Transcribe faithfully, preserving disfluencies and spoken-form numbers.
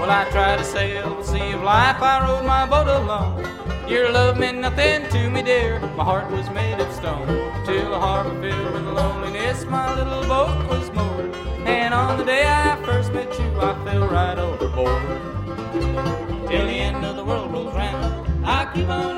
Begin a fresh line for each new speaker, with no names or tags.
Well, I tried to sail the sea of life, I rowed my boat alone. Your love meant nothing to me, dear, my heart was made of stone. Till the harbor filled with loneliness, my little boat was moored. And on the day I first met you, I fell right overboard. Till the end of the world rolls round, I keep on